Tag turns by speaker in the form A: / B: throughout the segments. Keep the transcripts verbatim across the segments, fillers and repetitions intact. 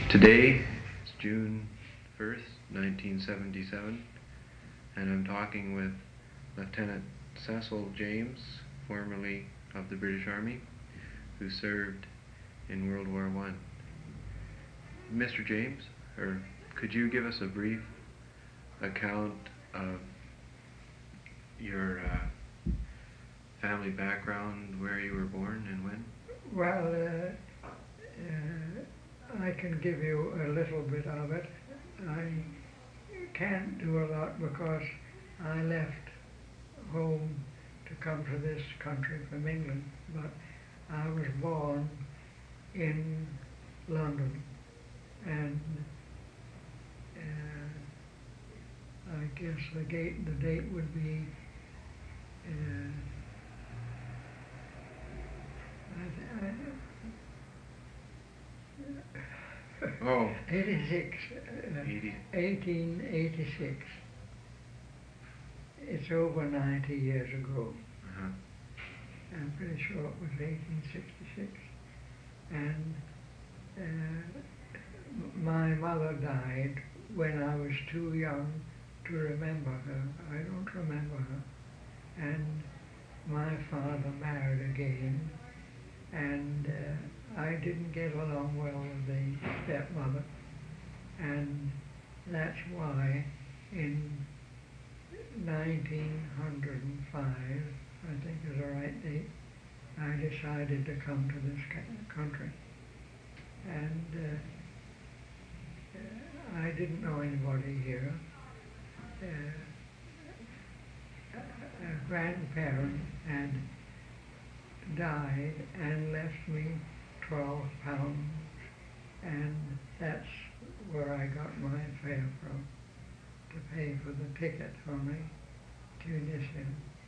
A: Today is June first, nineteen seventy-seven, and I'm talking with Lieutenant Cecil James, formerly of the British Army, who served in World War One. Mister James, or could you give us a brief account of your uh, family background, where you were born and when?
B: Well, uh, uh, I can give you a little bit of it. I can't do a lot because I left home to come to this country from England, but I was born in London, and uh, I guess the date, the date would be uh, I, I,
A: Oh,
B: eighty-six, uh,
A: eighty.
B: eighteen eighty-six. It's over ninety years ago.
A: Uh-huh.
B: I'm pretty sure it was eighteen sixty-six. And uh, my mother died when I was too young to remember her. I don't remember her. And my father married again, and uh, I didn't get along well with the stepmother, and that's why in nineteen oh five, I think is the right date, I decided to come to this country. And uh, I didn't know anybody here. Uh, a grandparent had died and left me twelve pounds, and that's where I got my fare from, to pay for the ticket for me to Tunisia.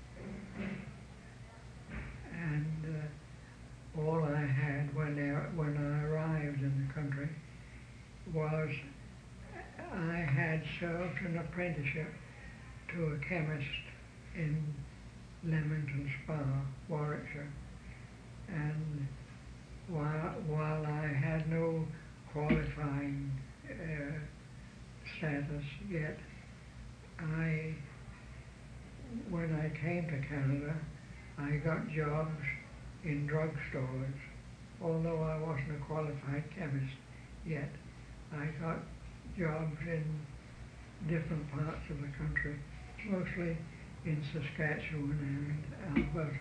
B: And uh, all I had when, I, when I arrived in the country was I had served an apprenticeship to a chemist in Leamington Spa, Warwickshire. And while, while I had no qualifying uh, status yet, I, when I came to Canada, I got jobs in drugstores. Although I wasn't a qualified chemist yet, I got jobs in different parts of the country, mostly in Saskatchewan and Alberta.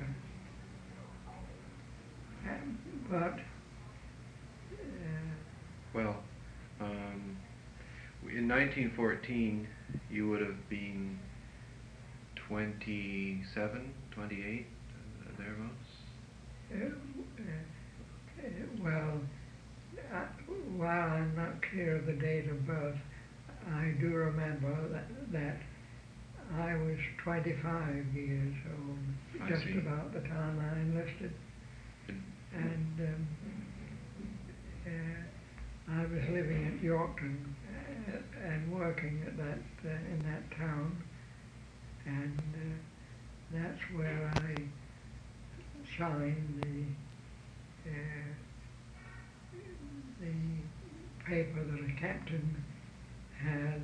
B: And, but uh,
A: Well, um, in nineteen fourteen, you would have been twenty-seven, twenty-eight, uh, thereabouts?
B: uh, uh, well, I, while I'm not clear of the date of birth, I do remember that, that I was twenty-five years old,
A: I
B: just
A: see.
B: about the time I enlisted. And um, uh, I was living at Yorkton uh, and working at that uh, in that town, and uh, that's where I signed the uh, the paper that a captain had.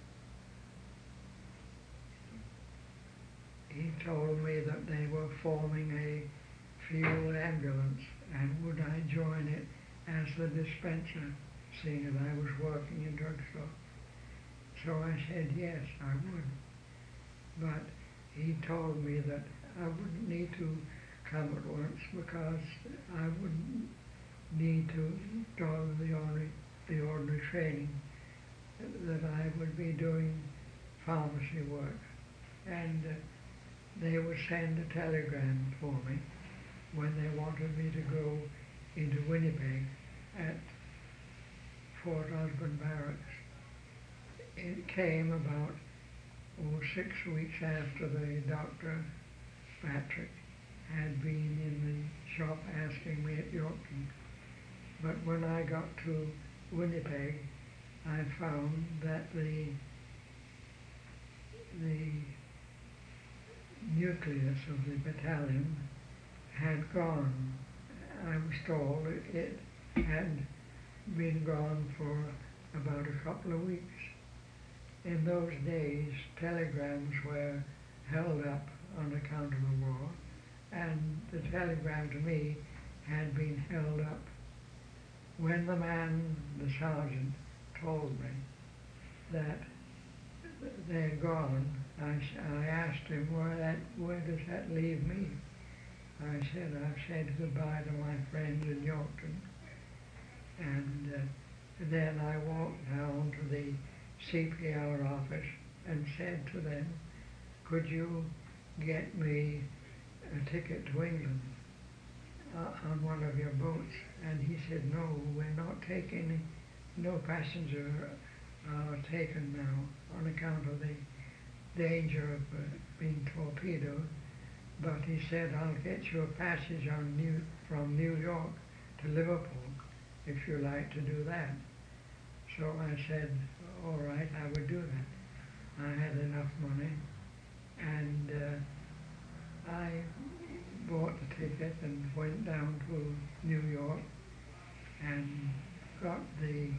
B: He told me that they were forming a field ambulance, and would I join it as the dispenser, seeing that I was working in drugstore. So I said yes, I would. But he told me that I wouldn't need to come at once because I wouldn't need to do the ordinary, the ordinary training, that I would be doing pharmacy work. And uh, they would send a telegram for me when they wanted me to go into Winnipeg at Fort Osborne Barracks. It came about oh, six weeks after the Doctor Patrick had been in the shop asking me at Yorkton. But when I got to Winnipeg, I found that the the nucleus of the battalion had gone. I was told it had been gone for about a couple of weeks. In those days, telegrams were held up on account of the war, and the telegram to me had been held up. When the man, the sergeant, told me that they had gone, I, I asked him, where, that, where does that leave me? I said, I've said goodbye to my friends in Yorkton. And uh, then I walked down to the C P R office and said to them, could you get me a ticket to England uh, on one of your boats? And he said, no, we're not taking, no passenger are taken now on account of the danger of uh, being torpedoed. But he said, I'll get you a passage on New, from New York to Liverpool if you like to do that. So I said, all right, I would do that. I had enough money, and uh, I bought the ticket and went down to New York and got the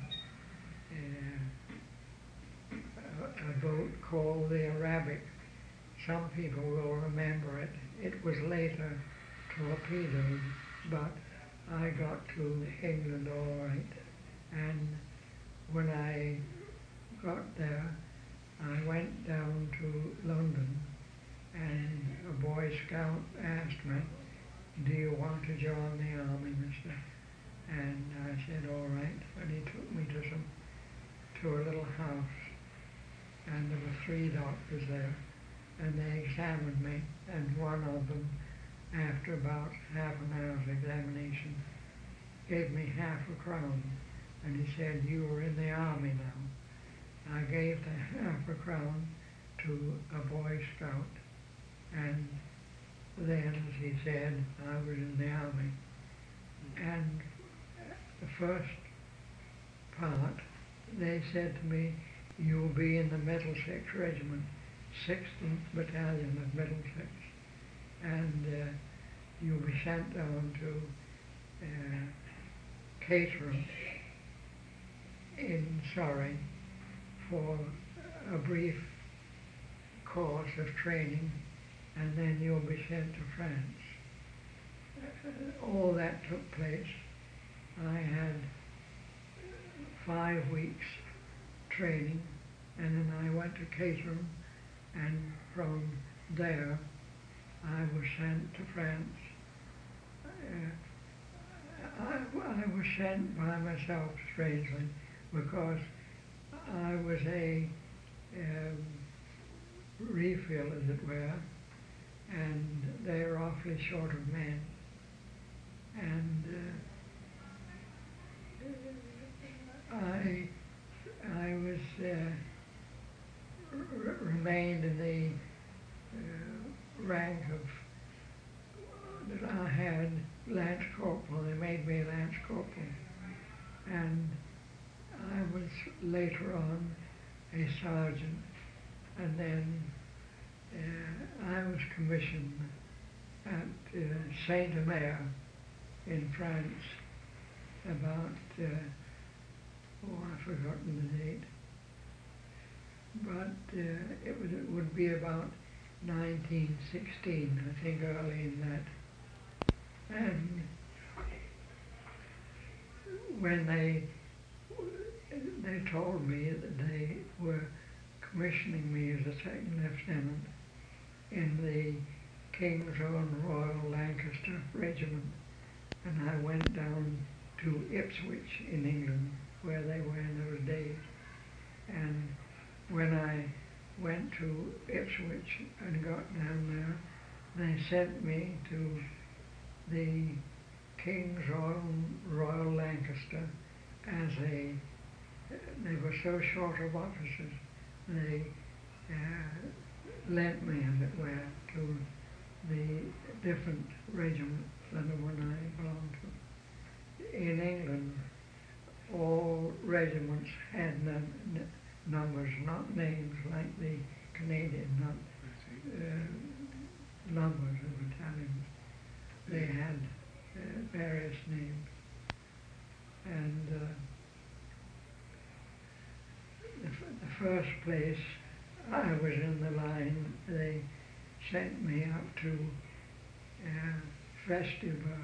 B: uh, a, a boat called the Arabic. Some people will remember it. It was later torpedoed, but I got to England all right. And when I got there, I went down to London, and a Boy Scout asked me, do you want to join the army, mister? And I said, all right. And he took me to some, to a little house, and there were three doctors there, and they examined me, and one of them, after about half an hour's examination, gave me half a crown, and he said, you are in the army now. I gave the half a crown to a Boy Scout, and then, as he said, I was in the army. And the first part, they said to me, you'll be in the Middlesex Regiment, sixteenth Battalion of Middlesex, and uh, you'll be sent down to uh, Caterham in Surrey for a brief course of training, and then you'll be sent to France. Uh, all that took place. I had five weeks training, and then I went to Caterham, and from there I was sent to France. Uh, I, I was sent by myself, strangely, because I was a um, refill, as it were, and they were awfully short of men. And uh, I, I was uh, r remained in the uh, rank of that I had Lance Corporal. They made me Lance Corporal, and I was later on a sergeant, and then uh, I was commissioned at uh, Saint-Omer in France about, uh, oh, I've forgotten the date, but uh, it, was, it would be about nineteen sixteen, I think, early in that. And when they they told me that they were commissioning me as a second lieutenant in the King's Own Royal Lancaster Regiment, and I went down to Ipswich in England, where they were in those days. And when I went to Ipswich and got down there, they sent me to the King's Own Royal Lancaster as a, they were so short of officers, they uh, lent me, as it were, to the different regiments than the one I belonged to. In England, all regiments had num numbers, not names like the Canadian, not uh, numbers of battalions. They had uh, various names. And uh, first place I was in the line, they sent me up to uh, Festival,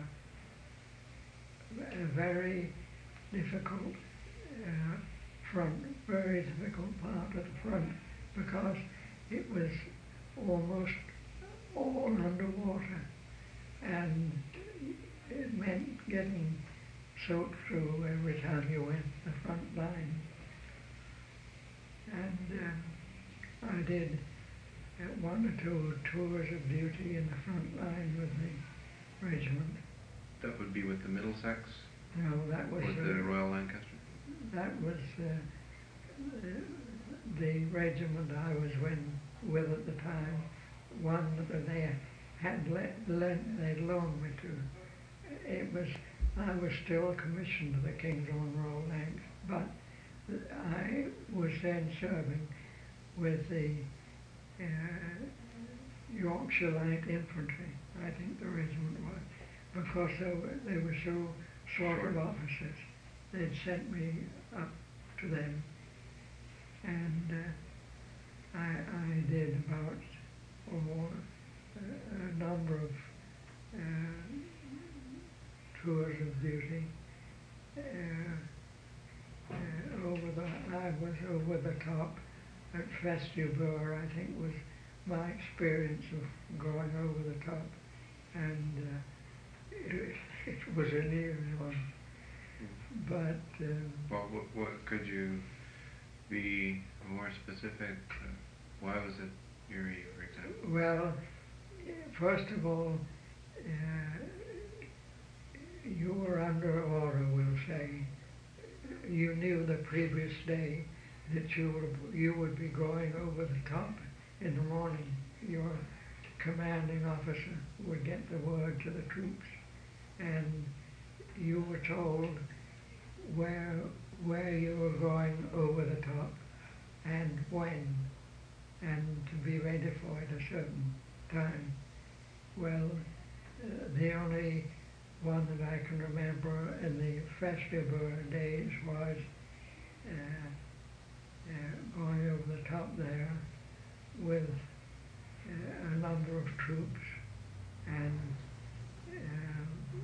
B: a very difficult uh, front, very difficult part of the front, because it was almost all underwater, and it meant getting soaked through every time you went the front line. And uh, I did uh, one or two tours of duty in the front line with the regiment.
A: That would be with the Middlesex?
B: No, that was
A: With
B: uh,
A: the Royal Lancaster?
B: that was uh, the, the regiment I was when, with at the time. One that they had let, lent, they'd loaned me to. It was, I was still commissioned to the King's Own Royal Lanc, but I was then serving with the uh, Yorkshire Light Infantry, I think the regiment was, because they were, they were so short of officers. They'd sent me up to them, and uh, I, I did about oh, a, a number of uh, tours of duty. Uh, uh, over the, I was over the top at Festival, I think was my experience of going over the top, and uh, it, it was an eerie one. But um,
A: well, what, what could you be more specific? Uh, why was it eerie, for example?
B: Well, first of all, uh, you were under order, we'll say. You knew the previous day that you would, you would be going over the top in the morning. Your commanding officer would get the word to the troops, and you were told where where you were going over the top and when, and to be ready for it a certain time. Well, uh, the only one that I can remember in the festival days was uh, uh, going over the top there with uh, a number of troops, and uh,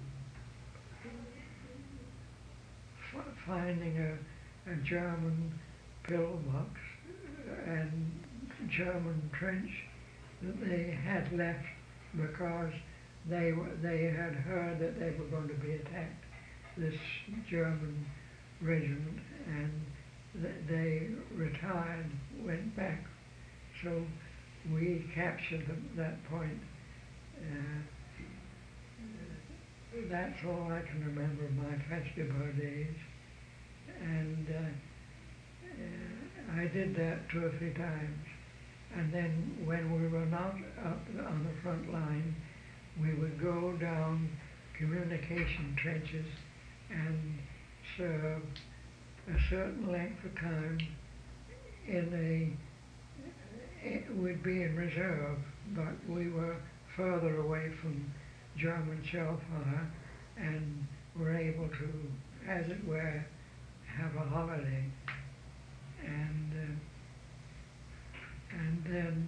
B: f finding a, a German pillbox and German trench that they had left because they were, they had heard that they were going to be attacked, this German regiment, and th they retired, went back. So we captured them at that point. Uh, that's all I can remember of my festival days. And uh, uh, I did that two or three times. And then when we were not up on the front line, we would go down communication trenches and serve a certain length of time in a, it would be in reserve, but we were further away from German shell fire and were able to, as it were, have a holiday. And uh, and then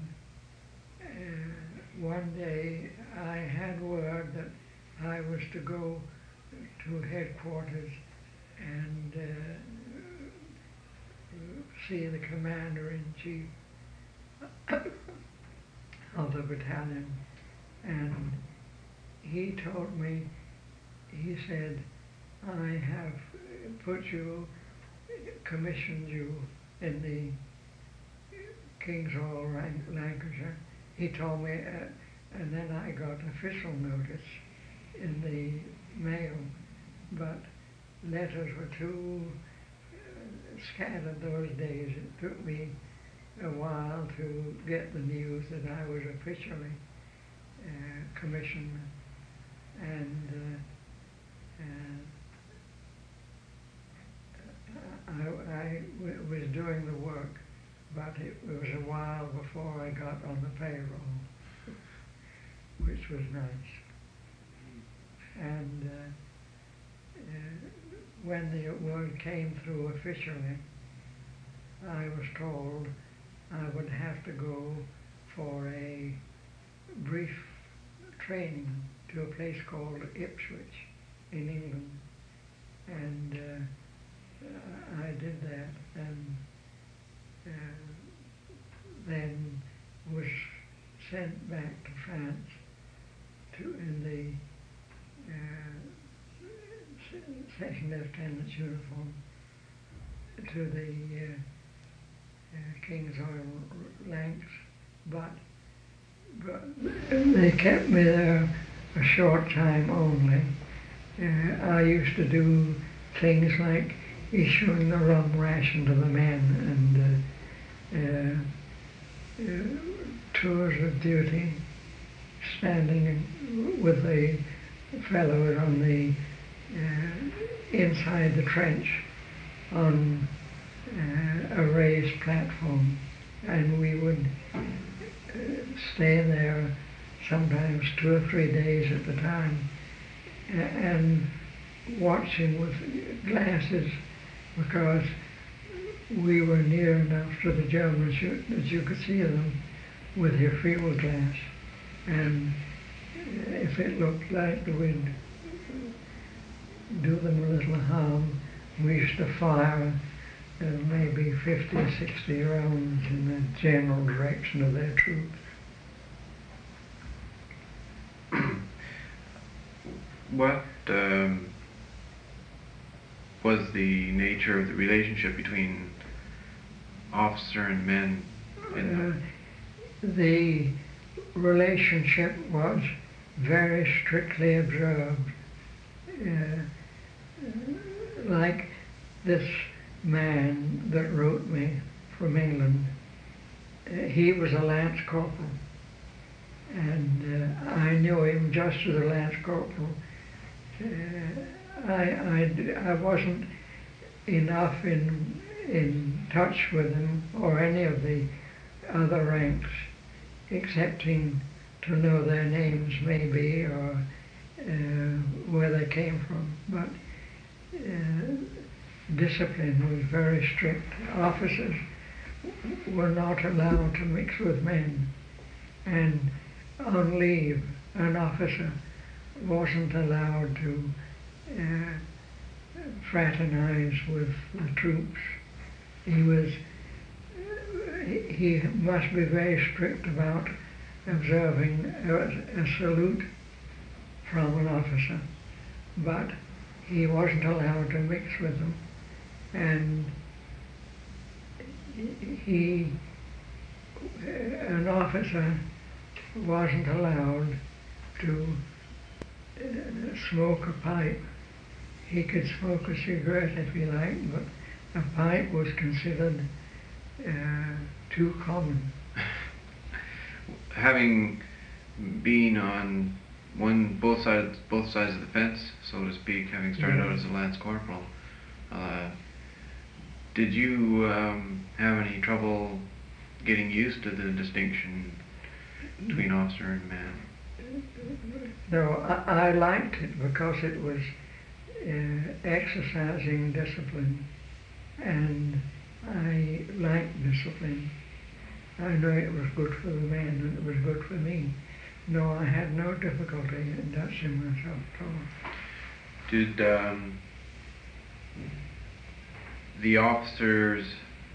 B: uh, one day I had word that I was to go to headquarters and uh, see the commander-in-chief of the battalion, and he told me, he said, I have put you, commissioned you in the King's Hall, Lancashire. He told me, uh, and then I got official notice in the mail, but letters were too uh, scattered those days. It took me a while to get the news that I was officially uh, commissioned, and uh, uh, I, I w was doing the work, but it was a while before I got on the payroll, which was nice. And uh, uh, when the word came through officially, I was told I would have to go for a brief training to a place called Ipswich in England, and uh, I did that, and uh, then was sent back to France to in the uh, second lieutenant's uniform to the uh, uh, King's Oil Lancs, but, but they kept me there a short time only. Uh, I used to do things like issuing the rum ration to the men and uh, uh, uh, tours of duty, standing in, with the fellows on the uh, inside the trench on uh, a raised platform, and we would uh, stay there sometimes two or three days at a time, uh, and watching with glasses, because we were near enough to the Germans you, that you could see them with your field glass, and if it looked like we'd do them a little harm, we used to fire uh, maybe fifty or sixty rounds in the general direction of their troops.
A: What um, was the nature of the relationship between officer and men? In
B: Uh, the relationship was very strictly observed. Uh, like this man that wrote me from England, uh, he was a lance corporal, and uh, I knew him just as a lance corporal. Uh, I, I, I wasn't enough in, in touch with him or any of the other ranks, excepting to know their names maybe, or uh, where they came from. But uh, discipline was very strict. Officers were not allowed to mix with men, and on leave an officer wasn't allowed to uh, fraternize with the troops. He was he must be very strict about observing a, a salute from an officer, but he wasn't allowed to mix with them, and he, an officer wasn't allowed to uh, smoke a pipe. He could smoke a cigarette if he liked, but a pipe was considered uh, too common.
A: Having been on one both sides both sides of the fence, so to speak, having started
B: Yeah.
A: out as a lance corporal, uh, did you um, have any trouble getting used to the distinction between officer and man?
B: No, I, I liked it because it was uh, exercising discipline, and I liked discipline. I know it was good for the men and it was good for me. No, I had no difficulty in touching myself at all.
A: Did um, the officers,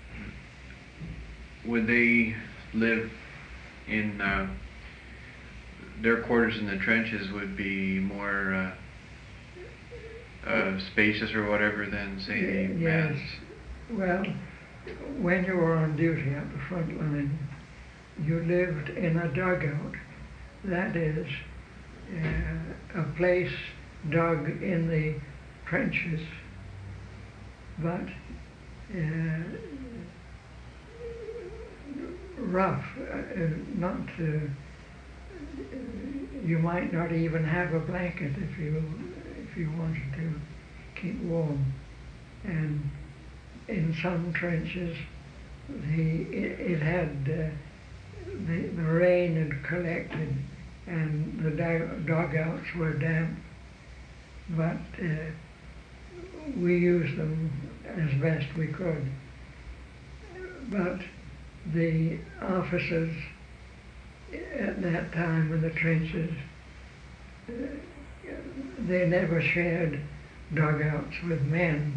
A: would they live in uh, their quarters in the trenches would be more uh, uh, spacious or whatever than, say, the
B: Yes.
A: man's?
B: Well, when you were on duty at the front line, you lived in a dugout. That is, uh, a place dug in the trenches, but uh, rough, uh, not, uh, you might not even have a blanket if you, if you wanted to keep warm. And in some trenches, the, it, it had, uh, the, the rain had collected and the dugouts were damp, but uh, we used them as best we could. but the officers at that time in the trenches, uh, they never shared dugouts with men.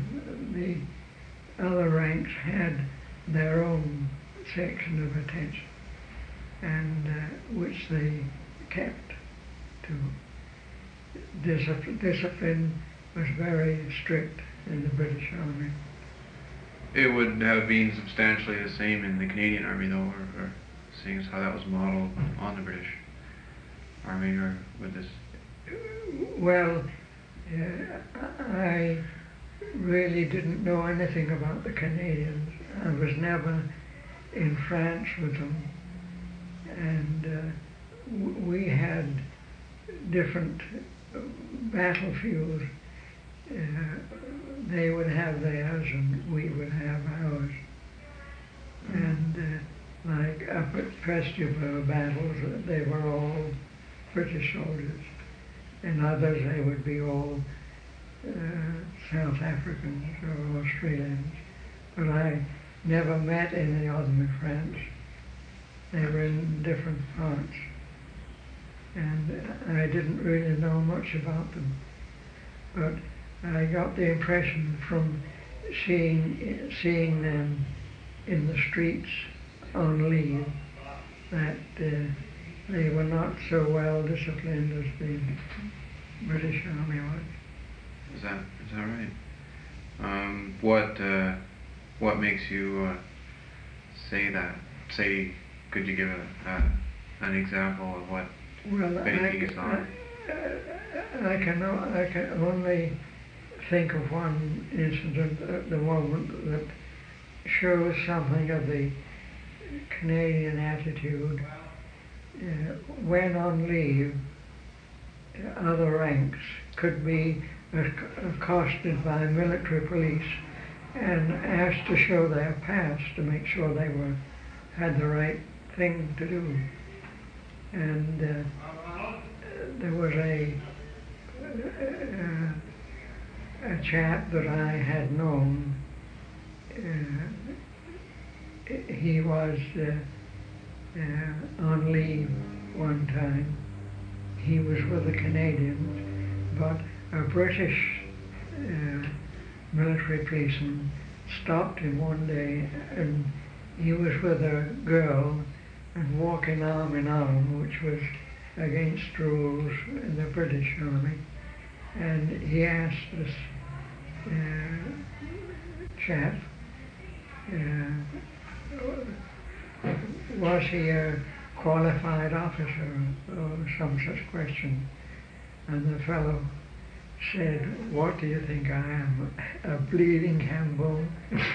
B: The other ranks had their own section of attention, and uh, which they kept to. Discipline, discipline was very strict in the British Army.
A: It would have been substantially the same in the Canadian Army, though, or, or seeing as how that was modeled on the British Army, or with this.
B: Well, uh, I really didn't know anything about the Canadians. I was never in France with them, and uh, w we had different battlefields. Uh, they would have theirs and we would have ours. And uh, like up at Festubert battles, they were all British soldiers. In others, they would be all uh, South Africans or Australians. But I never met any of them in France. They were in different parts. And I didn't really know much about them. But I got the impression from seeing, seeing them in the streets on leave that uh, they were not so well disciplined as the British Army was.
A: Is that is that right? Um, what uh, what makes you uh, say that? Say, could you give a, a an example of what?
B: Well, I, I, I can I can only think of one incident at the moment that shows something of the Canadian attitude. Uh, when on leave, other ranks could be accosted by military police and asked to show their pass to make sure they were had the right thing to do. And uh, there was a, uh, a chap that I had known. Uh, he was uh, uh, on leave one time. He was with the Canadians, but a British uh, military policeman stopped him one day, and he was with a girl and walking arm in arm, which was against rules in the British Army. And he asked this uh, chap, uh, was he a qualified officer or some such question? And the fellow said, "What do you think I am, a bleeding ham bone?"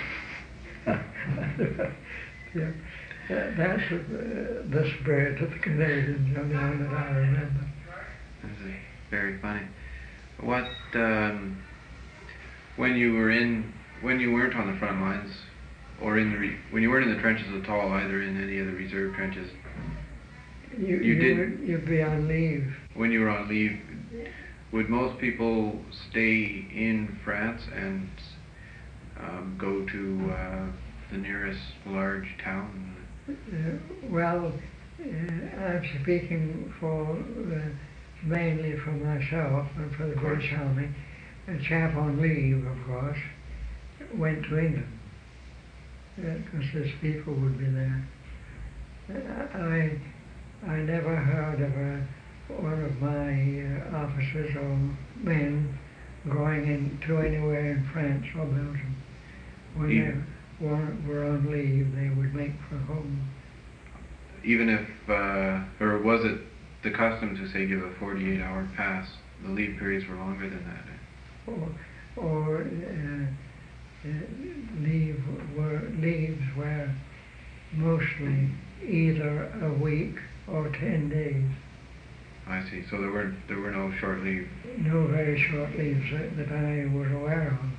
B: Yeah. Uh, that's uh, the spirit of the Canadians, the only one that I remember.
A: That's very funny. What, um, when you were in, when you weren't on the front lines, or in the, re when you weren't in the trenches at all, either in any of the reserve trenches,
B: you,
A: you,
B: you
A: did.
B: Would, you'd be on leave.
A: When you were on leave, would most people stay in France and um, go to uh, the nearest large town?
B: Uh, well, uh, I'm speaking for uh, mainly for myself and for the British Army. A chap on leave, of course, went to England because uh, his people would be there. Uh, I I never heard of a, one of my uh, officers or men going into anywhere in France or Belgium. When
A: yeah.
B: they were, were on leave, they would make for home.
A: Even if, uh, or was it the custom to say give a forty-eight hour pass? The leave periods were longer than that. Eh?
B: Or, or uh, uh, leave were leaves were mostly either a week or ten days.
A: I see. So there were there were no short leave.
B: No very short leaves that, that I was aware of.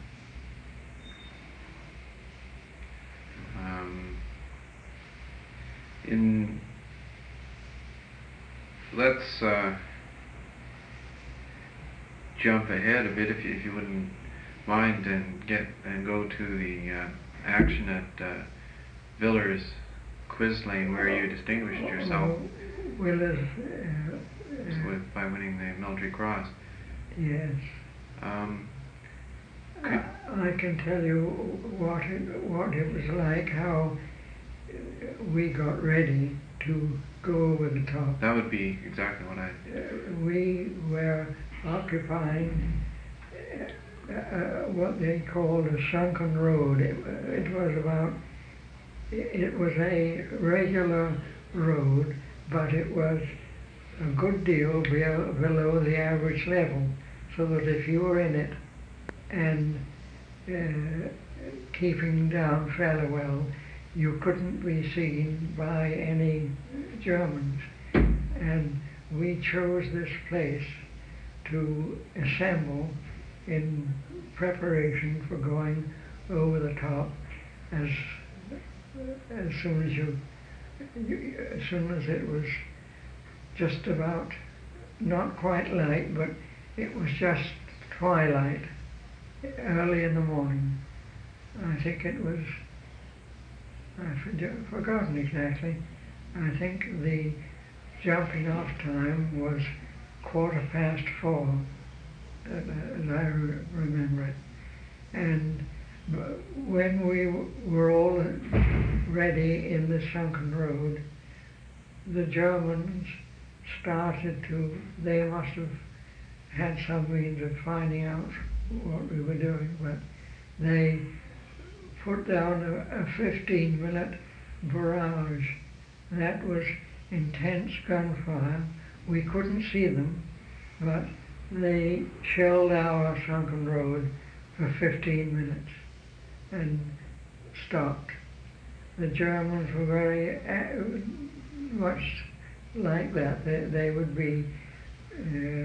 A: Um, in let's uh, jump ahead a bit, if you, if you wouldn't mind, and get and go to the uh, action at uh, Villers quiz lane where you distinguished yourself
B: Willers, uh, uh,
A: with, by winning the Military Cross.
B: yes.
A: Um,
B: I, I can tell you what it, what it was like, how we got ready to go over the top.
A: that would be exactly what I...
B: Uh, we were occupying uh, uh, what they called a sunken road. It, it was about, it was a regular road, but it was a good deal be- below the average level, so that if you were in it and uh, keeping down fairly well, you couldn't be seen by any Germans. And we chose this place to assemble in preparation for going over the top as as soon as you, you as soon as it was just about, not quite light, but it was just twilight, early in the morning. I think it was, I've forgotten exactly. I think the jumping off time was quarter past four, uh, as I re remember it. And when we were all ready in the sunken road, the Germans started to, they must have had some means of finding out what we were doing, but they put down a, a fifteen minute barrage. That was intense gunfire. We couldn't see them, but they shelled our sunken road for fifteen minutes and stopped. The Germans were very uh, much like that. They, they would be uh,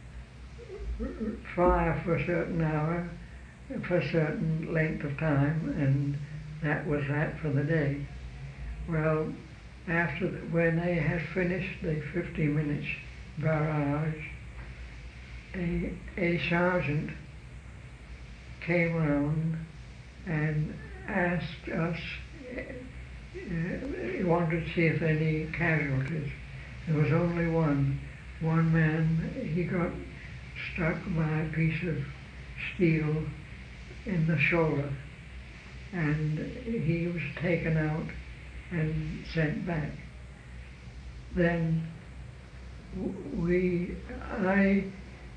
B: fire for a certain hour, for a certain length of time, and that was that for the day. Well, after the, when they had finished the fifty minutes barrage, a, a sergeant came around and asked us, uh, he wanted to see if any casualties. There was only one. One man, he got struck by a piece of steel in the shoulder, and he was taken out and sent back. Then we, I,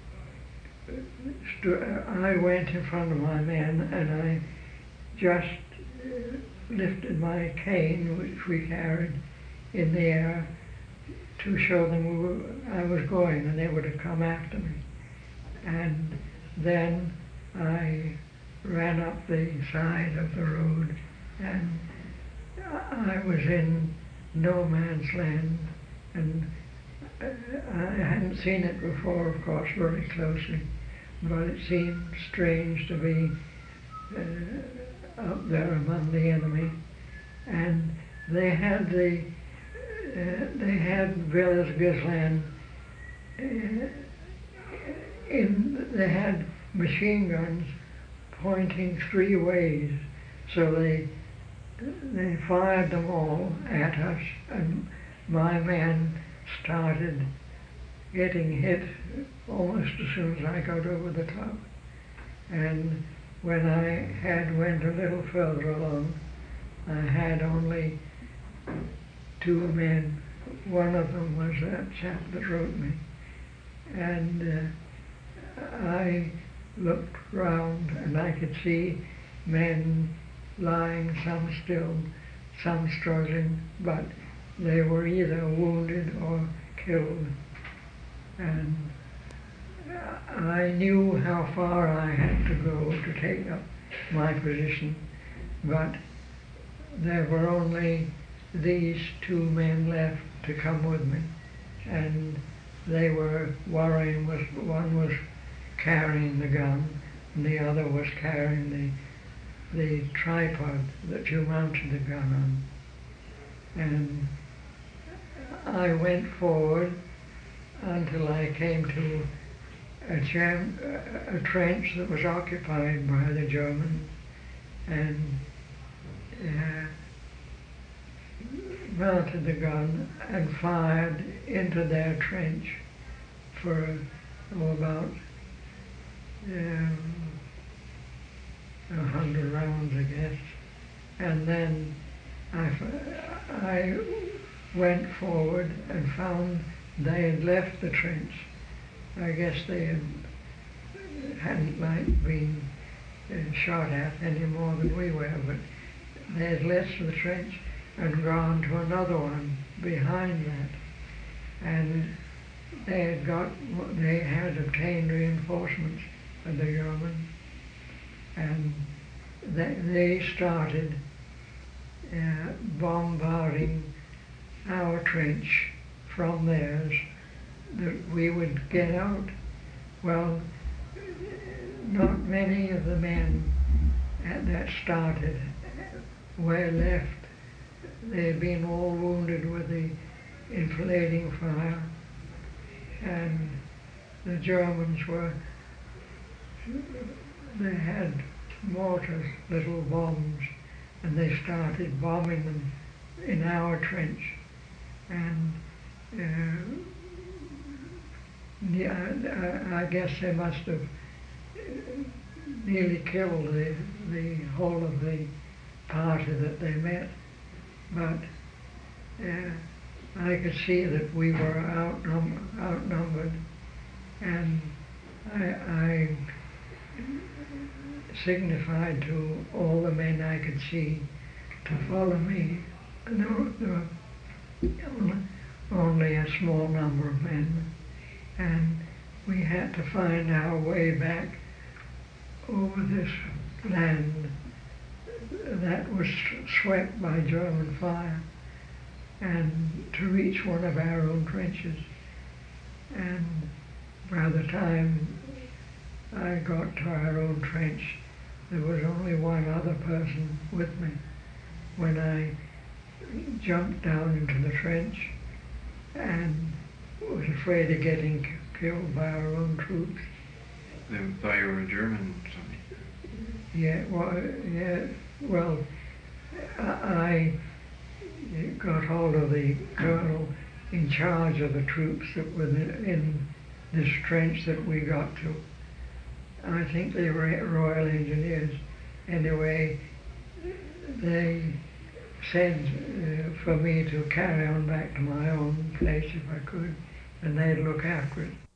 B: I went in front of my men and I just lifted my cane, which we carried, in the air to show them we were, I was going and they would have come after me. And then I ran up the side of the road and I was in no man's land, and I hadn't seen it before, of course, very closely, but it seemed strange to be uh, up there among the enemy. And they had the uh, they had Villers-Guislain uh, in they had machine guns pointing three ways, so they they fired them all at us, and my men started getting hit almost as soon as I got over the top. And when I had went a little further along, I had only two men. One of them was that chap that wrote me. And uh, I looked round and I could see men lying, some still, some struggling, but they were either wounded or killed. And I knew how far I had to go to take up my position, but there were only these two men left to come with me, and they were worrying. Was one was carrying the gun, and the other was carrying the the tripod that you mounted the gun on. And I went forward until I came to a, jam, a, a trench that was occupied by the Germans, and uh, mounted the gun and fired into their trench for oh, about um, a hundred rounds, I guess. And then I, f- I went forward and found they had left the trench. I guess they had, hadn't like been uh, shot at any more than we were, but they had left the trench and gone to another one behind that. And they had got, they had obtained reinforcements of the Germans, and they, they started uh, bombarding our trench from theirs, that we would get out. Well, not many of the men at that started were left. They had been all wounded with the inflating fire, and the Germans were, they had mortars, little bombs, and they started bombing them in our trench. And uh, yeah, I, I guess they must have nearly killed the, the whole of the party that they met. But uh, I could see that we were outnum- outnumbered, and I, I signified to all the men I could see to follow me. And there were, there were only a small number of men, and we had to find our way back over this land that was swept by German fire, and to reach one of our own trenches. And by the time I got to our own trench, there was only one other person with me. When I jumped down into the trench and was afraid of getting k- killed by our own troops.
A: They thought you were a German or something.
B: Yeah, well, yeah, well, I I got hold of the colonel in charge of the troops that were in this trench that we got to. I think they were Royal Engineers. Anyway, they said uh, for me to carry on back to my own place if I could, and they'd look after it.